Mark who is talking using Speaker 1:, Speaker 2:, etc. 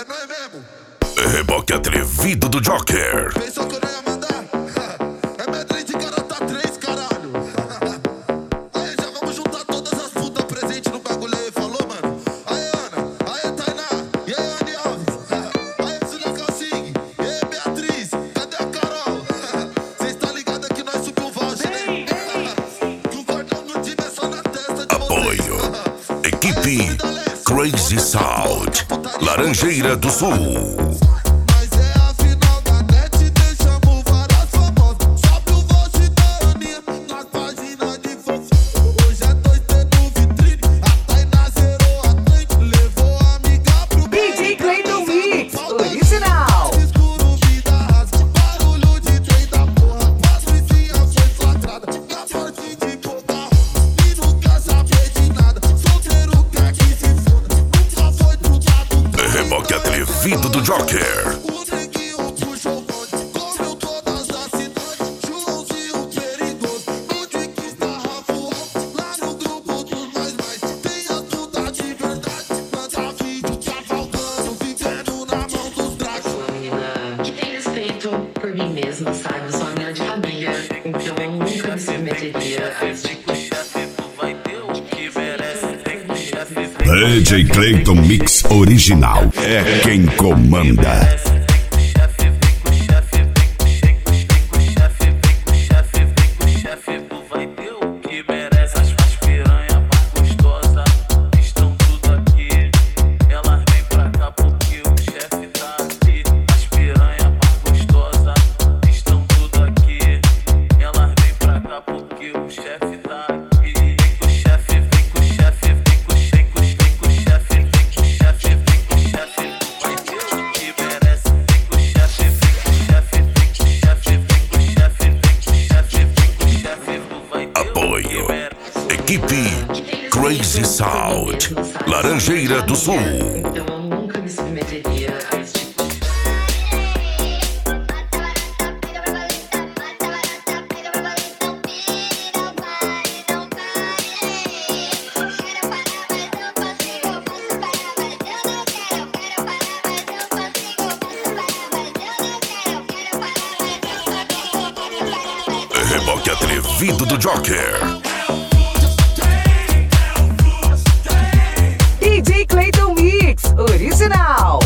Speaker 1: não é mesmo?
Speaker 2: Reboque atrevido do Joker.
Speaker 1: Pensou que eu não ia mandar? É Madrid de Garota 3, caralho. Aí já vamos juntar todas as putas presentes no bagulho aí, falou, mano? Aí Ana, aí Tainá, e aí Anne Alves, aí Zuna Calcing, e aí Beatriz, cadê a Carol? Cês tá ligado que nós subiu o voucher, né? Que o cordão no time é só na testa de
Speaker 2: Apoio. Equipe Crazy Sound, Laranjeira do Sul.
Speaker 1: Mas é a final da net, deixamos várias famosas. Sobe o voucher da Aninha nas páginas de fofoca. Hoje é 2T no vitrine, a Tainá zerou a trem, levou a amiga pro
Speaker 3: DJ Clayton Mix, original.
Speaker 1: escuro, vida rasga, barulho de trem da porra. As vizinhas foi flagrada, na parte de boca. E não quer saber de nada, solteiro quer que se foda. Nunca foi trocado.
Speaker 2: Reboque atrevido do Joker.
Speaker 1: O neguinho puxou o bonde, comeu todas as cidades. Joãozinho perigoso, onde quis tarrafo alto. Lá no grupo dos mais, tem as putas de verdade. Manda vídeo cavalgando, vivendo na mão dos dragos.
Speaker 4: Sou uma menina que tem respeito por mim mesma, sabe? Sou uma menina de família, então eu nunca me submeteria a esse tipo de
Speaker 2: DJ Clayton Mix original. É quem comanda. Apoio. Equipe Crazy Sound, Laranjeira do Sul.
Speaker 4: Então eu nunca me submeteria a esse tipo de
Speaker 2: Reboque atrevido do Joker.
Speaker 3: DJ Clayton Mix, original.